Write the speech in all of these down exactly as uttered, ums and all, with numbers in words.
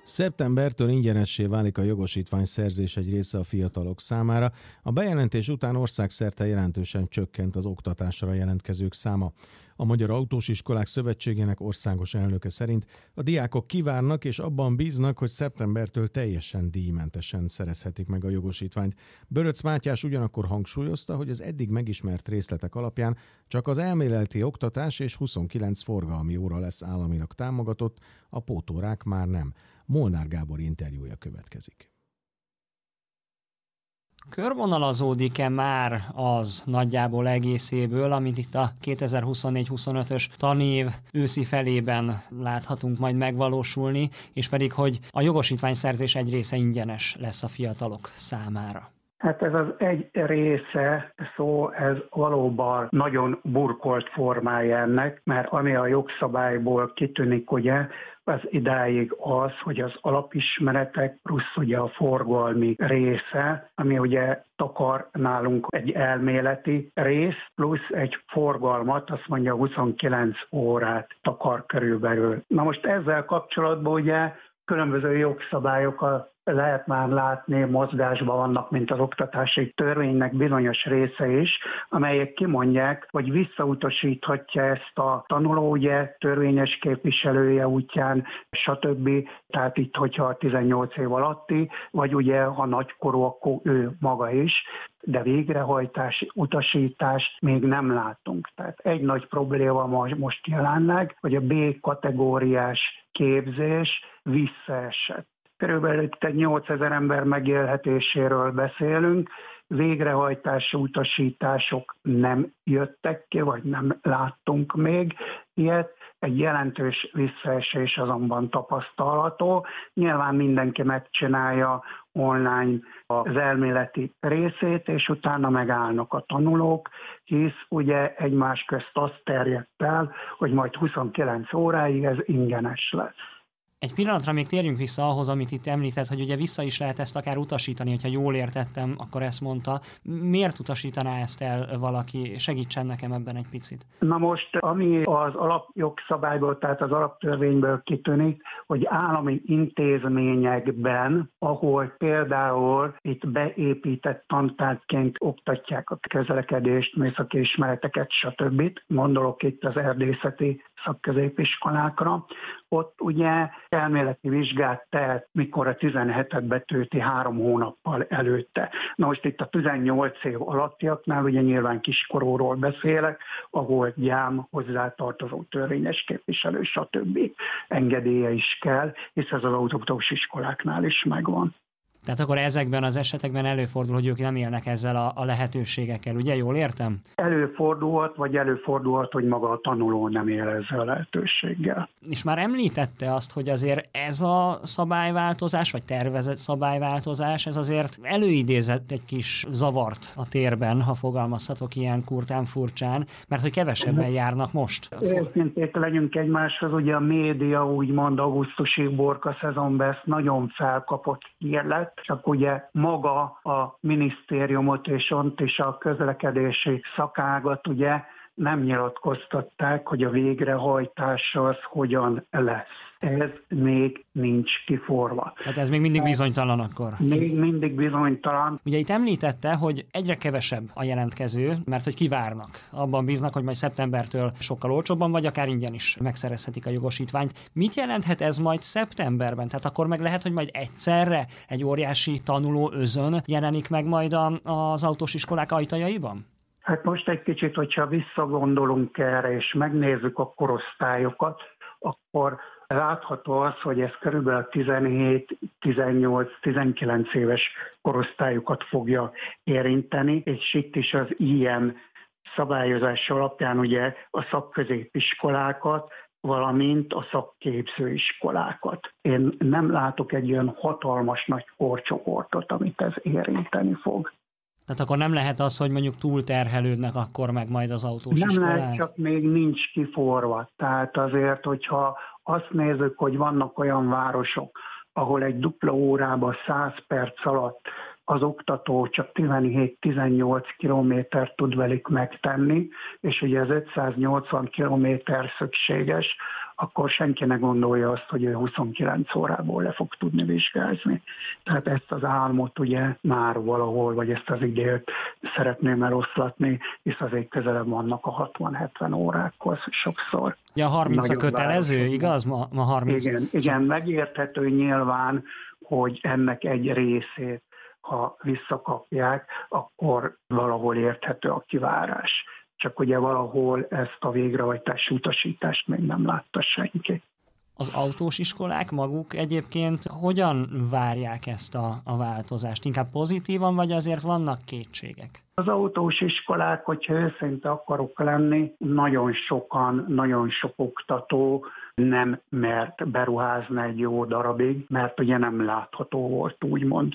Szeptembertől ingyenessé válik a jogosítványszerzés egy része a fiatalok számára. A bejelentés után országszerte jelentősen csökkent az oktatásra jelentkezők száma. A Magyar Autós Iskolák Szövetségének országos elnöke szerint a diákok kivárnak és abban bíznak, hogy szeptembertől teljesen díjmentesen szerezhetik meg a jogosítványt. Böröc Mátyás ugyanakkor hangsúlyozta, hogy az eddig megismert részletek alapján csak az elméleti oktatás és huszonkilenc forgalmi óra lesz államilag támogatott, a pótórák már nem. Molnár Gábor interjúja következik. Körvonalazódik-e már az nagyjából egészéből, amit itt a kétezer-huszonnégy huszonötös tanév őszi felében láthatunk majd megvalósulni, és pedig, hogy a jogosítványszerzés egy része ingyenes lesz a fiatalok számára? Hát ez az egy része szó, ez valóban nagyon burkolt formája ennek, mert ami a jogszabályból kitűnik, ugye, az idáig az, hogy az alapismeretek plusz ugye a forgalmi része, ami ugye takar nálunk egy elméleti rész, plusz egy forgalmat, azt mondja huszonkilenc órát takar körülbelül. Na most ezzel kapcsolatban ugye különböző jogszabályokat lehet már látni, mozgásban vannak, mint az oktatási törvénynek bizonyos része is, amelyek kimondják, hogy visszautasíthatja ezt a tanuló, ugye, törvényes képviselője útján, stb. Tehát itt, hogyha tizennyolc év alatti, vagy ugye, ha nagykorú, akkor ő maga is, de végrehajtási utasítást még nem látunk. Tehát egy nagy probléma most jelenleg, hogy a B kategóriás képzés visszaesett. Körülbelül egy nyolcezer ember megélhetéséről beszélünk, végrehajtási utasítások nem jöttek ki, vagy nem láttunk még ilyet. Egy jelentős visszaesés azonban tapasztalható. Nyilván mindenki megcsinálja online az elméleti részét, és utána megállnak a tanulók, hisz ugye egymás közt azt terjedt el, hogy majd huszonkilenc óráig ez ingyenes lesz. Egy pillanatra még térjünk vissza ahhoz, amit itt említett, hogy ugye vissza is lehet ezt akár utasítani, hogyha jól értettem, akkor ezt mondta. Miért utasítaná ezt el valaki? Segítsen nekem ebben egy picit. Na most, ami az alapjogszabályból, tehát az alaptörvényből kitűnik, hogy állami intézményekben, ahol például itt beépített tantárgyként oktatják a közlekedést, műszaki ismereteket, stb. Gondolok itt az erdészeti szakközépiskolákra, ott ugye elméleti vizsgát tehet, mikor a tizenhetet betölti három hónappal előtte. Na most itt a tizennyolc év alattiaknál ugye nyilván kiskorúról beszélek, ahol gyám, hozzátartozó törvényes képviselő, stb. Engedélye is kell, hisz ez az autós iskoláknál is megvan. Tehát akkor ezekben az esetekben előfordul, hogy ők nem élnek ezzel a, a lehetőségekkel, ugye? Jól értem? Előfordulhat, vagy előfordulhat, hogy maga a tanuló nem él ezzel a lehetőséggel. És már említette azt, hogy azért ez a szabályváltozás, vagy tervezett szabályváltozás, ez azért előidézett egy kis zavart a térben, ha fogalmazhatok ilyen kurtán furcsán, mert hogy kevesebben járnak most. Őszinték legyünk egymáshoz, ugye a média úgymond augusztusi borka szezonban ezt nagyon felkapott hír lett, csak ugye maga a minisztériumot és ont is a közlekedési szakágat ugye nem nyilatkoztatták, hogy a végrehajtás az hogyan lesz. Ez még nincs kiforva. Tehát ez még mindig bizonytalan akkor? Még mindig bizonytalan. Ugye itt említette, hogy egyre kevesebb a jelentkező, mert hogy kivárnak. Abban bíznak, hogy majd szeptembertől sokkal olcsóbban, vagy akár ingyen is megszerezhetik a jogosítványt. Mit jelenthet ez majd szeptemberben? Tehát akkor meg lehet, hogy majd egyszerre egy óriási tanuló özön jelenik meg majd az autós iskolák ajtajaiban? Hát most egy kicsit, hogyha visszagondolunk erre, és megnézzük a korosztályokat, akkor látható az, hogy ez körülbelül tizenhét, tizennyolc, tizenkilenc éves korosztályokat fogja érinteni, és itt is az ilyen szabályozás alapján ugye a szakközépiskolákat, valamint a szakképzőiskolákat. Én nem látok egy olyan hatalmas nagy korcsoportot, amit ez érinteni fog. Tehát akkor nem lehet az, hogy mondjuk túlterhelődnek akkor meg majd az autós nem iskolák? Nem lehet, csak még nincs kiforva. Tehát azért, hogyha azt nézzük, hogy vannak olyan városok, ahol egy dupla órában száz perc alatt az oktató csak tizenhét-tizennyolc kilométert tud velük megtenni, és ugye az ötszáznyolcvan kilométer szükséges, akkor senki ne gondolja azt, hogy ő huszonkilenc órából le fog tudni vizsgázni. Tehát ezt az álmot ugye már valahol, vagy ezt az időt szeretném eloszlatni, hisz azért közelebb vannak a hatvan-hetven órákhoz sokszor. Ja, harminc a kötelező, város, igaz? Ma, ma harminc. Igen, igen, megérthető nyilván, hogy ennek egy részét, ha visszakapják, akkor valahol érthető a kivárás. Csak ugye valahol ezt a végrehajtási utasítást még nem látta senki. Az autós iskolák maguk egyébként hogyan várják ezt a, a változást? Inkább pozitívan, vagy azért vannak kétségek? Az autós iskolák, hogyha őszinte akarok lenni, nagyon sokan, nagyon sok oktató nem mert beruházni egy jó darabig, mert ugye nem látható volt úgymond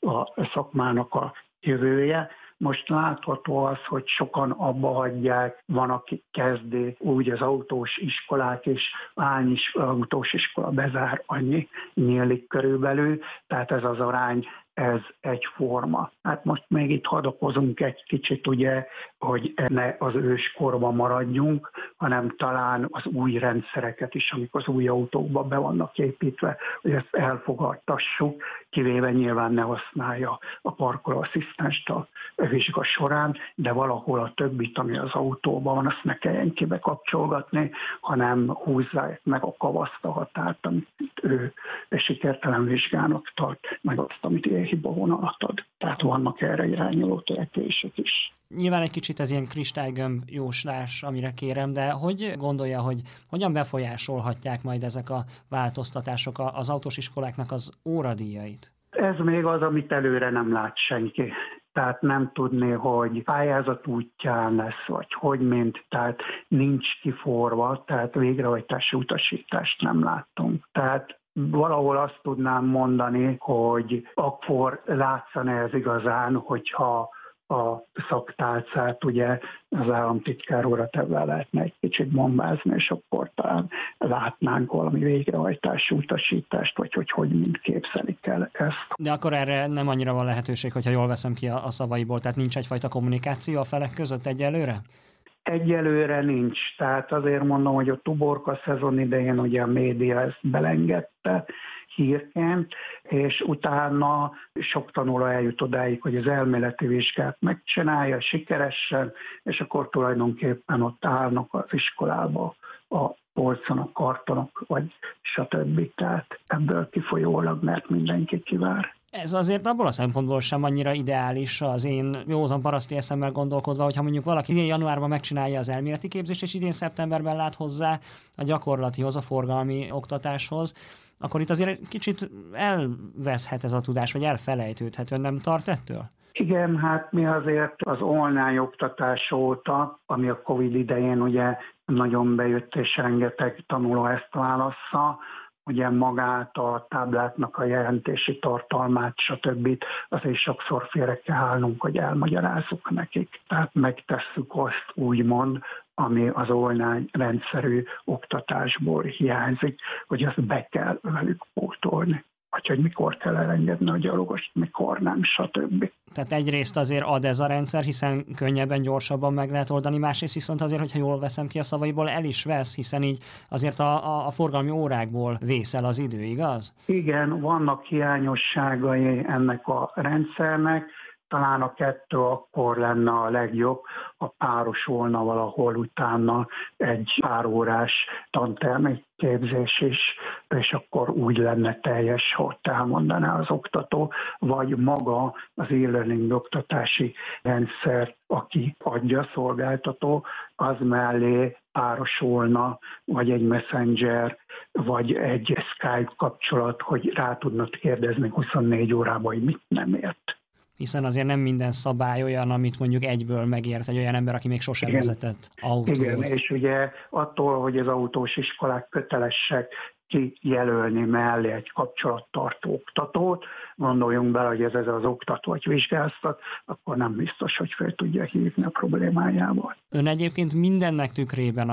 a szakmának a jövője. Most látható az, hogy sokan abba hagyják, van, aki kezdi, úgy az autós iskolák is, hány is autós iskola bezár, annyi nyílik körülbelül, tehát ez az arány, ez egyforma. Hát most még itt hadakozunk egy kicsit, ugye, hogy ne az őskorban maradjunk, hanem talán az új rendszereket is, amik az új autókba be vannak építve, hogy ezt elfogadtassuk, kivéve nyilván ne használja a parkolóasszisztenst a vizsga során, de valahol a többit, ami az autóban van, azt ne kelljen kibekapcsolgatni, hanem húzzák meg a kavaszt, a határt, amit ő sikertelen vizsgának tart, meg azt, amit ilyen hibavonalat ad. Tehát vannak erre irányuló törekvések is. Nyilván egy kicsit ez ilyen kristálygömb jóslás, amire kérem, de hogy gondolja, hogy hogyan befolyásolhatják majd ezek a változtatások az autós iskoláknak az óradíjait? Ez még az, amit előre nem lát senki. Tehát nem tudni, hogy pályázat útján lesz, vagy hogy mint, tehát nincs kiforva, tehát végrehajtási utasítást nem láttunk. Tehát valahol azt tudnám mondani, hogy akkor látszana ez igazán, hogyha a szaktálcát ugye az államtitkár urat ebben lehetne egy kicsit bombázni, és akkor talán látnánk valami végrehajtási utasítást, vagy hogy hogy mind képzelik el ezt. De akkor erre nem annyira van lehetőség, hogyha jól veszem ki a, a szavaiból, tehát nincs egyfajta kommunikáció a felek között egyelőre? Egyelőre nincs, tehát azért mondom, hogy a tuborka szezon idején ugye a média ezt belengedte hírként, és utána sok tanuló eljut odáig, hogy az elméleti vizsgát megcsinálja sikeresen, és akkor tulajdonképpen ott állnak az iskolába a polcon, a kartonok, vagy stb. Tehát ebből kifolyólag, mert mindenki kivár. Ez azért abból a szempontból sem annyira ideális az én józan paraszti eszemmel gondolkodva, hogyha mondjuk valaki idén januárban megcsinálja az elméleti képzést, és idén szeptemberben lát hozzá a gyakorlatihoz, a forgalmi oktatáshoz, akkor itt azért kicsit elveszhet ez a tudás, vagy elfelejtődhet. Ön nem tart ettől? Igen, hát mi azért az online oktatás óta, ami a Covid idején ugye nagyon bejött, és rengeteg tanuló ezt válassza, ugye magát, a tábláknak a jelentési tartalmát, stb. Azért sokszor félre kell állnunk, hogy elmagyarázzuk nekik. Tehát megtesszük azt úgymond, ami az online rendszerű oktatásból hiányzik, hogy azt be kell velük pótolni. Vagy hogy mikor kell elengedni a gyalogost, mikor nem, stb. Tehát egyrészt azért ad ez a rendszer, hiszen könnyebben, gyorsabban meg lehet oldani, másrészt viszont azért, hogyha jól veszem ki a szavaiból, el is vesz, hiszen így azért a, a, a forgalmi órákból vészel az idő, igaz? Igen, vannak hiányosságai ennek a rendszernek, talán a kettő akkor lenne a legjobb, ha párosulna valahol utána egy pár órás tantermi képzés is, és akkor úgy lenne teljes, hogy elmondaná az oktató, vagy maga az e-learning oktatási rendszer, aki adja a szolgáltató, az mellé párosulna, vagy egy messenger, vagy egy Skype kapcsolat, hogy rá tudnak kérdezni huszonnégy órában, hogy mit nem ért. Hiszen azért nem minden szabály olyan, amit mondjuk egyből megért egy olyan ember, aki még sosem Igen. vezetett autót. Igen, és ugye attól, hogy az autós iskolák kötelesek kijelölni mellé egy kapcsolattartó oktatót, gondoljunk bele, hogy ez, ez az oktató vagy vizsgáztat, akkor nem biztos, hogy fel tudja hívni a problémájából. Ön egyébként mindennek tükrében, amit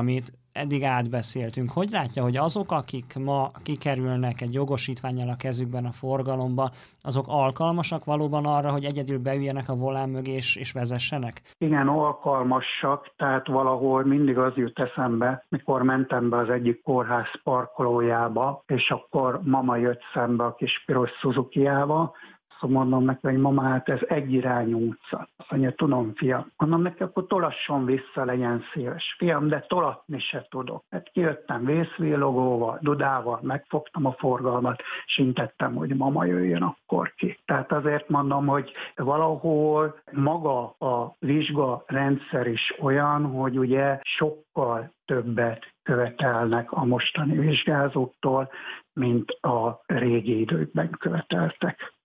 eddig átbeszéltünk. Hogy látja, hogy azok, akik ma kikerülnek egy jogosítvánnyal a kezükben a forgalomba, azok alkalmasak valóban arra, hogy egyedül beüljenek a volán mögé és, és vezessenek? Igen, alkalmasak, tehát valahol mindig az jut eszembe, mikor mentem be az egyik kórház parkolójába, és akkor mama jött szembe a kis piros Suzuki-jával. Szóval mondom neki, hogy mama, hát ez egyirányú utca. Azt mondja, tudom, fiam. Mondom neki, akkor tolasson vissza, legyen szíves. Fiam, de tolatni se tudok. Hát kijöttem vészvillogóval, dudával, megfogtam a forgalmat, és intettem, hogy mama jöjjön akkor ki. Tehát azért mondom, hogy valahol maga a vizsga rendszer is olyan, hogy ugye sokkal többet követelnek a mostani vizsgázóktól, mint a régi időkben követeltek.